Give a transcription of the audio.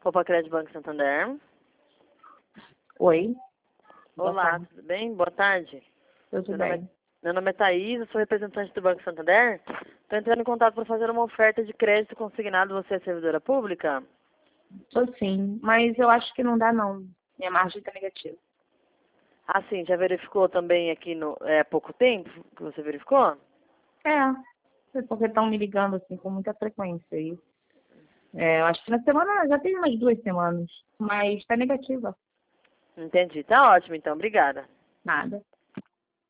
Copa Crédito Banco Santander. Oi. Olá, tudo bem? Boa tarde. Tudo bem. Meu nome é Thaís, eu sou representante do Banco Santander. Estou entrando em contato para fazer uma oferta de crédito consignado. Você é servidora pública? Tô sim, mas eu acho que não dá não. Minha margem tá negativa. Ah, sim, já verificou também aqui há pouco tempo que você verificou? É porque estão me ligando assim com muita frequência aí. Eu acho que na semana, já tem umas 2 semanas, mas tá negativa. Entendi, tá ótimo então, obrigada. Nada.